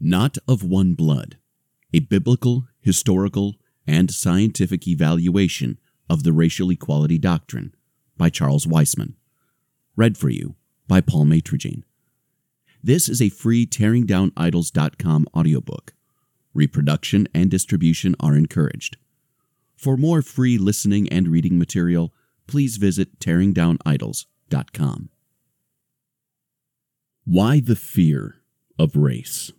Not of One Blood, a biblical, historical, and scientific evaluation of the racial equality doctrine by Charles Weisman. Read for you by Paul Matrigine. This is a free TearingDownIdols.com audiobook. Reproduction and distribution are encouraged. For more free listening and reading material, please visit TearingDownIdols.com. Why the fear of race?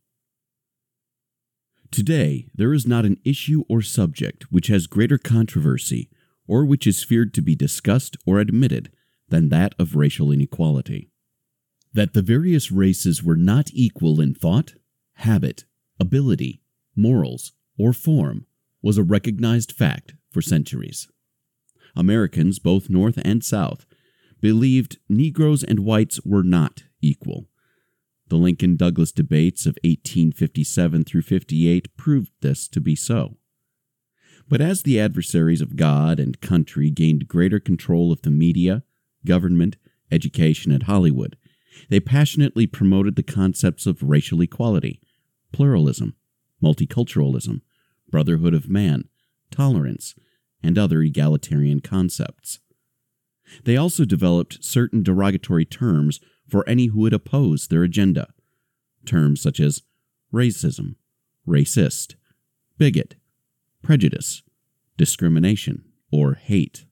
Today, there is not an issue or subject which has greater controversy or which is feared to be discussed or admitted than that of racial inequality. That the various races were not equal in thought, habit, ability, morals, or form was a recognized fact for centuries. Americans, both North and South, believed Negroes and whites were not equal. The Lincoln-Douglas debates of 1857 through 58 proved this to be so. But as the adversaries of God and country gained greater control of the media, government, education, and Hollywood, they passionately promoted the concepts of racial equality, pluralism, multiculturalism, brotherhood of man, tolerance, and other egalitarian concepts. They also developed certain derogatory terms for any who would oppose their agenda. Terms such as racism, racist, bigot, prejudice, discrimination, or hate.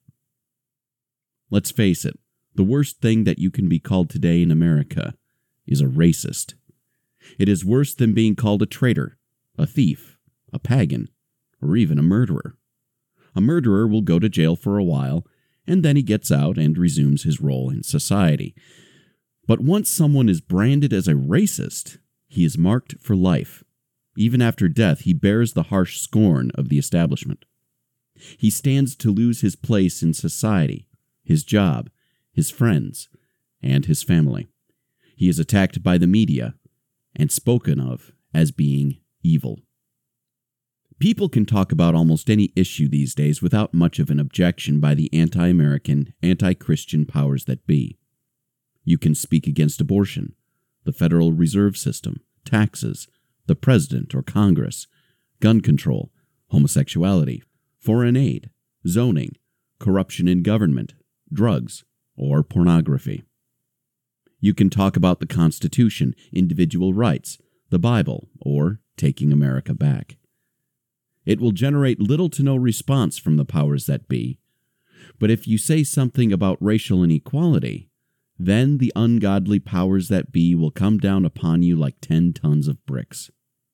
Let's face it, the worst thing that you can be called today in America is a racist. It is worse than being called a traitor, a thief, a pagan, or even a murderer. A murderer will go to jail for a while, and then he gets out and resumes his role in society. But once someone is branded as a racist, he is marked for life. Even after death, he bears the harsh scorn of the establishment. He stands to lose his place in society, his job, his friends, and his family. He is attacked by the media and spoken of as being evil. People can talk about almost any issue these days without much of an objection by the anti-American, anti-Christian powers that be. You can speak against abortion, the Federal Reserve System, taxes, the President or Congress, gun control, homosexuality, foreign aid, zoning, corruption in government, drugs, or pornography. You can talk about the Constitution, individual rights, the Bible, or taking America back. It will generate little to no response from the powers that be. But if you say something about racial inequality, then the ungodly powers that be will come down upon you like 10 tons of bricks.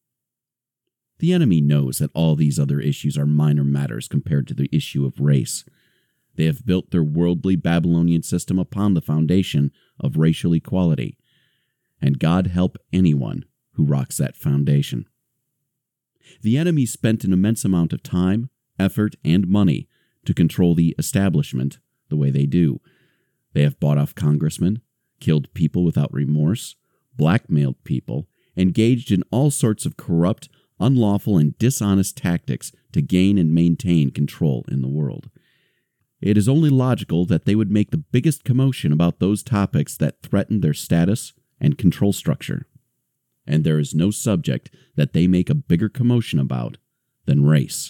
The enemy knows that all these other issues are minor matters compared to the issue of race. They have built their worldly Babylonian system upon the foundation of racial equality, and God help anyone who rocks that foundation. The enemy spent an immense amount of time, effort, and money to control the establishment the way they do. They have bought off congressmen, killed people without remorse, blackmailed people, engaged in all sorts of corrupt, unlawful, and dishonest tactics to gain and maintain control in the world. It is only logical that they would make the biggest commotion about those topics that threaten their status and control structure. And there is no subject that they make a bigger commotion about than race.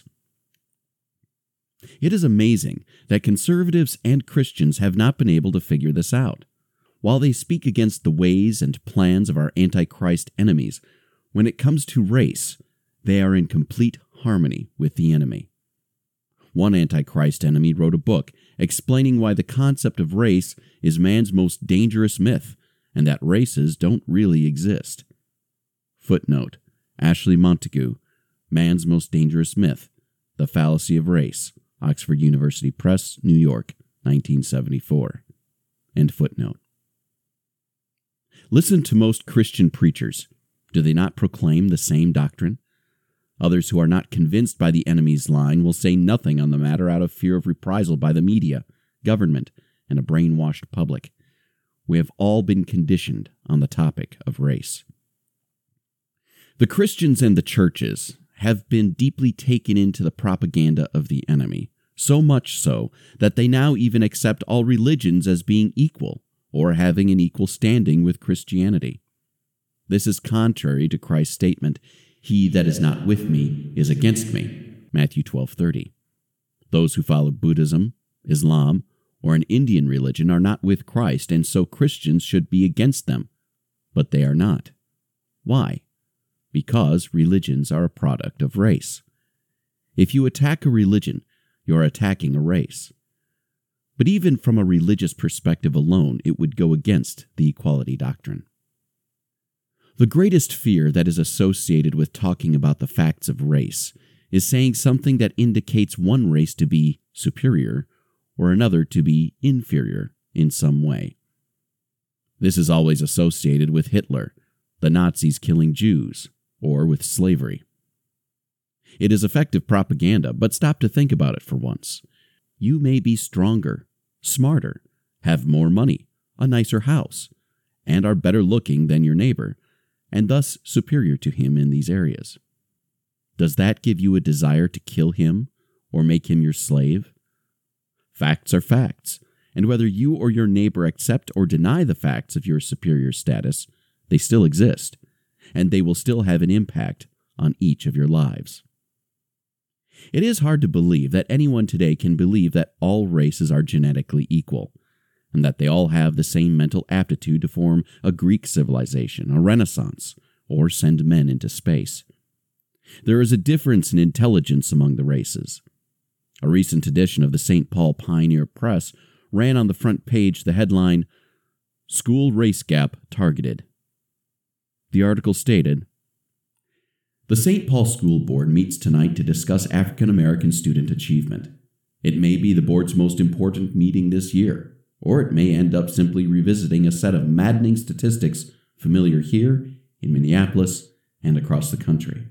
It is amazing that conservatives and Christians have not been able to figure this out. While they speak against the ways and plans of our antichrist enemies, when it comes to race, they are in complete harmony with the enemy. One antichrist enemy wrote a book explaining why the concept of race is man's most dangerous myth and that races don't really exist. Footnote: Ashley Montagu, Man's Most Dangerous Myth, The Fallacy of Race, Oxford University Press, New York, 1974. End footnote. Listen to most Christian preachers. Do they not proclaim the same doctrine? Others who are not convinced by the enemy's line will say nothing on the matter out of fear of reprisal by the media, government, and a brainwashed public. We have all been conditioned on the topic of race. The Christians and the churches have been deeply taken into the propaganda of the enemy, so much so that they now even accept all religions as being equal or having an equal standing with Christianity. This is contrary to Christ's statement, "He that is not with me is against me," Matthew 12:30. Those who follow Buddhism, Islam, or an Indian religion are not with Christ, and so Christians should be against them. But they are not. Why? Because religions are a product of race. If you attack a religion, you are attacking a race. But even from a religious perspective alone, it would go against the equality doctrine. The greatest fear that is associated with talking about the facts of race is saying something that indicates one race to be superior or another to be inferior in some way. This is always associated with Hitler, the Nazis killing Jews, or with slavery. It is effective propaganda, but stop to think about it for once. You may be stronger, smarter, have more money, a nicer house, and are better looking than your neighbor, and thus superior to him in these areas. Does that give you a desire to kill him or make him your slave? Facts are facts, and whether you or your neighbor accept or deny the facts of your superior status, they still exist, and they will still have an impact on each of your lives. It is hard to believe that anyone today can believe that all races are genetically equal, and that they all have the same mental aptitude to form a Greek civilization, a Renaissance, or send men into space. There is a difference in intelligence among the races. A recent edition of the St. Paul Pioneer Press ran on the front page the headline, "School Race Gap Targeted." The article stated, "The St. Paul School Board meets tonight to discuss African American student achievement. It may be the board's most important meeting this year, or it may end up simply revisiting a set of maddening statistics familiar here, in Minneapolis, and across the country.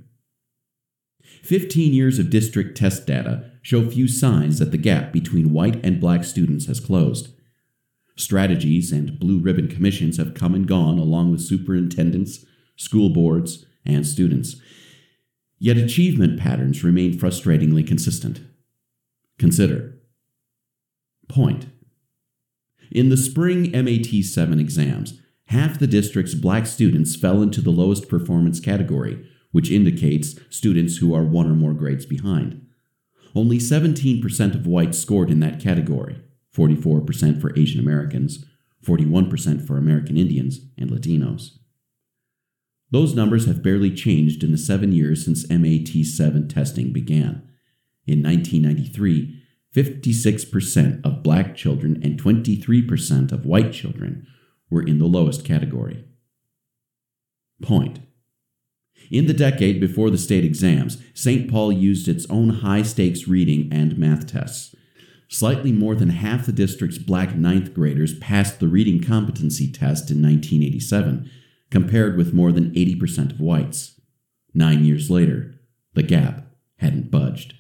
15 years of district test data show few signs that the gap between white and black students has closed. Strategies and blue ribbon commissions have come and gone along with superintendents, school boards, and students. Yet achievement patterns remain frustratingly consistent. Consider. Point. In the spring MAT 7 exams, half the district's black students fell into the lowest performance category, which indicates students who are one or more grades behind. Only 17% of whites scored in that category, 44% for Asian Americans, 41% for American Indians and Latinos. Those numbers have barely changed in the 7 years since MAT 7 testing began. In 1993, 56% of black children and 23% of white children were in the lowest category. Point. In the decade before the state exams, St. Paul used its own high-stakes reading and math tests. Slightly more than half the district's black ninth graders passed the reading competency test in 1987, compared with more than 80% of whites. 9 years later, the gap hadn't budged.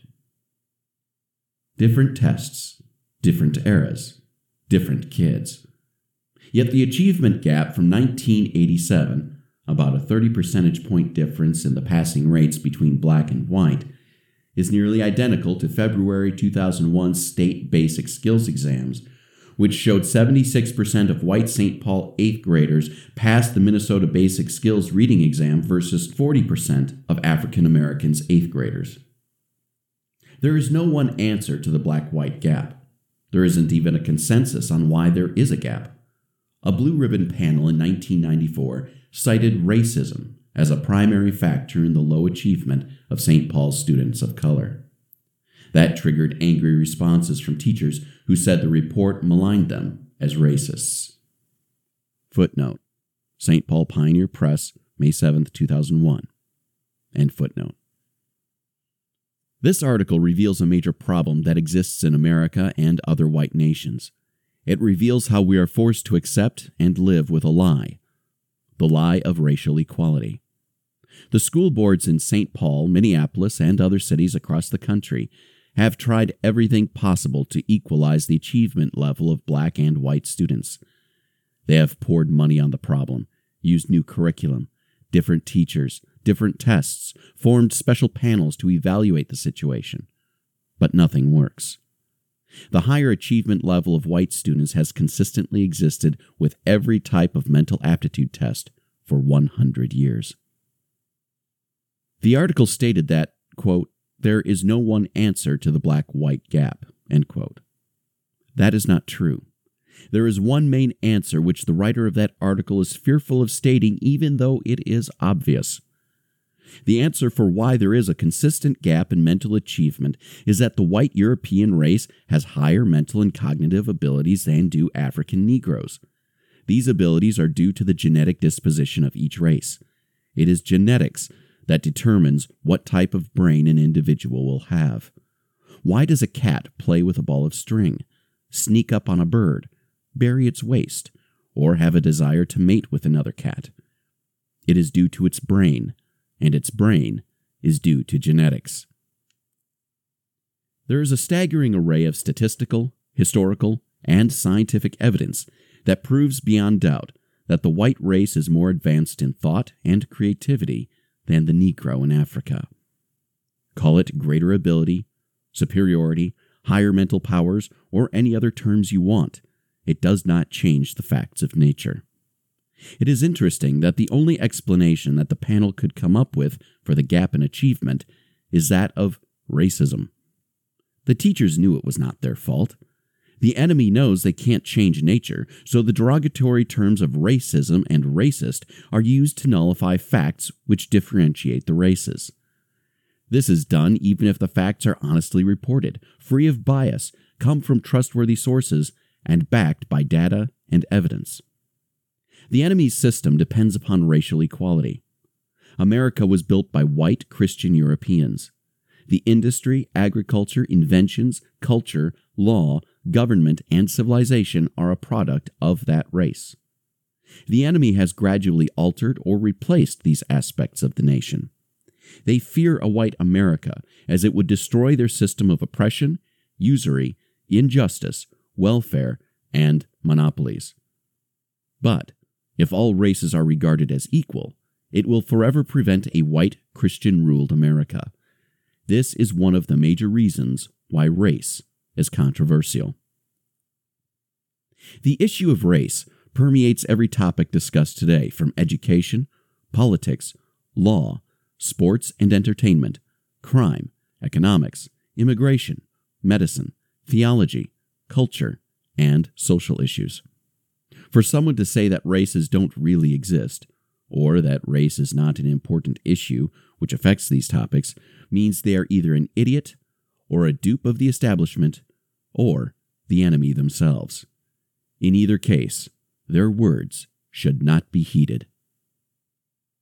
Different tests, different eras, different kids. Yet the achievement gap from 1987, about a 30 percentage point difference in the passing rates between black and white, is nearly identical to February 2001 state basic skills exams, which showed 76% of white St. Paul 8th graders passed the Minnesota Basic Skills reading exam versus 40% of African Americans 8th graders. There is no one answer to the black-white gap. There isn't even a consensus on why there is a gap. A blue ribbon panel in 1994 cited racism as a primary factor in the low achievement of St. Paul's students of color. That triggered angry responses from teachers who said the report maligned them as racists. Footnote. St. Paul Pioneer Press, May 7, 2001. End footnote. This article reveals a major problem that exists in America and other white nations. It reveals how we are forced to accept and live with a lie, the lie of racial equality. The school boards in St. Paul, Minneapolis, and other cities across the country have tried everything possible to equalize the achievement level of black and white students. They have poured money on the problem, used new curriculum, different teachers, different tests, formed special panels to evaluate the situation. But nothing works. The higher achievement level of white students has consistently existed with every type of mental aptitude test for 100 years. The article stated that, quote, there is no one answer to the black-white gap, end quote. That is not true. There is one main answer which the writer of that article is fearful of stating even though it is obvious. The answer for why there is a consistent gap in mental achievement is that the white European race has higher mental and cognitive abilities than do African Negroes. These abilities are due to the genetic disposition of each race. It is genetics that determines what type of brain an individual will have. Why does a cat play with a ball of string, sneak up on a bird, bury its waist, or have a desire to mate with another cat? It is due to its brain, and its brain is due to genetics. There is a staggering array of statistical, historical, and scientific evidence that proves beyond doubt that the white race is more advanced in thought and creativity than the Negro in Africa. Call it greater ability, superiority, higher mental powers, or any other terms you want. It does not change the facts of nature. It is interesting that the only explanation that the panel could come up with for the gap in achievement is that of racism. The teachers knew it was not their fault. The enemy knows they can't change nature, so the derogatory terms of racism and racist are used to nullify facts which differentiate the races. This is done even if the facts are honestly reported, free of bias, come from trustworthy sources, and backed by data and evidence. The enemy's system depends upon racial equality. America was built by white Christian Europeans. The industry, agriculture, inventions, culture, law, government, and civilization are a product of that race. The enemy has gradually altered or replaced these aspects of the nation. They fear a white America, as it would destroy their system of oppression, usury, injustice, welfare, and monopolies. But if all races are regarded as equal, it will forever prevent a white Christian-ruled America. This is one of the major reasons why race is controversial. The issue of race permeates every topic discussed today, from education, politics, law, sports and entertainment, crime, economics, immigration, medicine, theology, culture, and social issues. For someone to say that races don't really exist, or that race is not an important issue which affects these topics, means they are either an idiot, or a dupe of the establishment, or the enemy themselves. In either case, their words should not be heeded.